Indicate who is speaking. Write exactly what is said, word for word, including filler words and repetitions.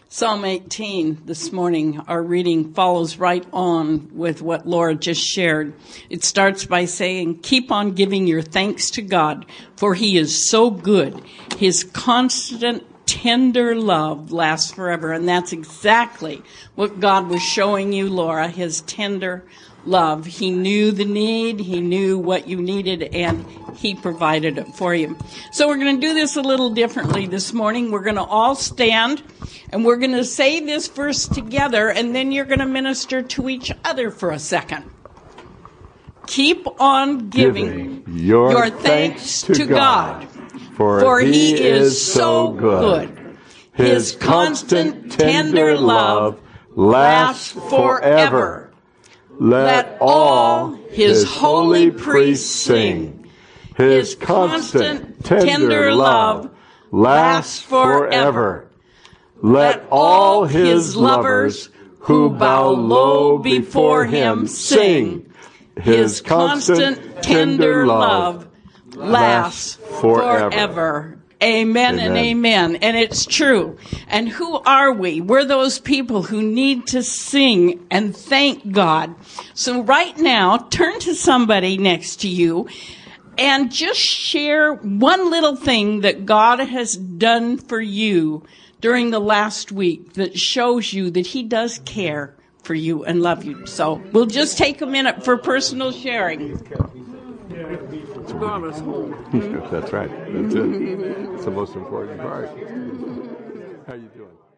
Speaker 1: Psalm eighteen this morning, our reading follows right on with what Laura just shared. It starts by saying, keep on giving your thanks to God, for he is so good. His constant, tender love lasts forever. And that's exactly what God was showing you, Laura, his tender love. He knew the need, he knew what you needed, and he provided it for you. So we're going to do this a little differently this morning. We're going to all stand, and we're going to say this verse together, and then you're going to minister to each other for a second. Keep on giving, giving your, your thanks, thanks to God, God for, for he, he is so good. good. His constant, tender love lasts forever. Let all his holy priests sing. His constant, tender love lasts forever. Let all his lovers who bow low before him sing. His constant, tender love lasts forever. Amen, amen and amen. And it's true. And who are we? We're those people who need to sing and thank God. So right now, turn to somebody next to you and just share one little thing that God has done for you during the last week that shows you that he does care for you and love you. So we'll just take a minute for personal sharing.
Speaker 2: That's right. That's it. It's the most important part. How you doing?